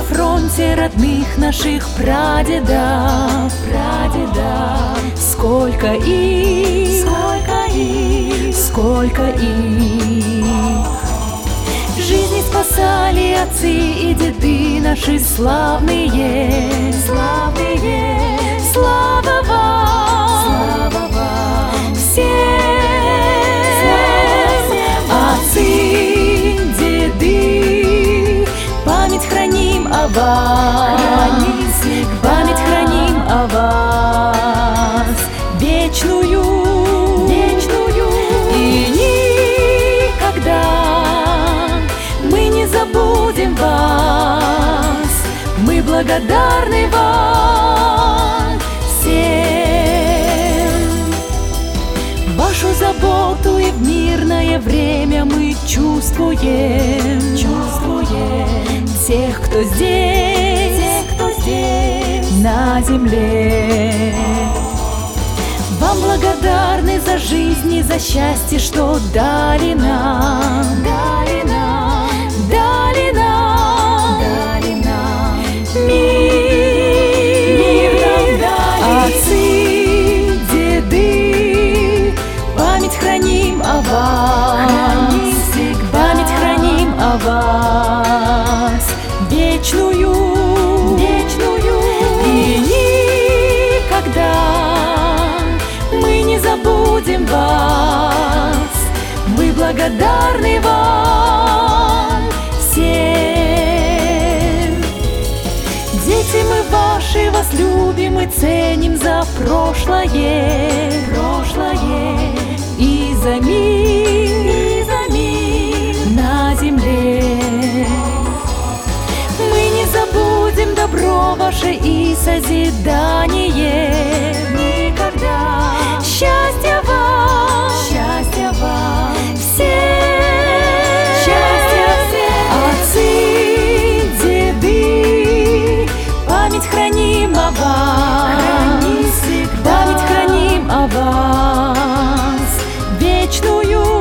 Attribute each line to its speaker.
Speaker 1: фронте родных наших прадедов, сколько их, сколько их. Жизни спасали отцы и деды наши славные, слава вам, всем. Отцы, деды, память храним о вас, память храним о вас, вечную, и никогда мы не забудем вас, мы благодарны вам всем. Вашу заботу и в мирное время мы чувствуем тех, кто здесь, на земле. Вам благодарны за жизнь и за счастье, что дали нам, мир. Отцы, деды, память храним о вас, память храним о вас, вечную, и никогда мы не забудем вас, мы благодарны вам всем. Дети мы ваши, вас любим и ценим за прошлое, и за мир, на земле. Мы не забудем добро ваше и созидание никогда. Счастья вам всем. Отцы, деды, память храним о вас, память храним о вас, вечную.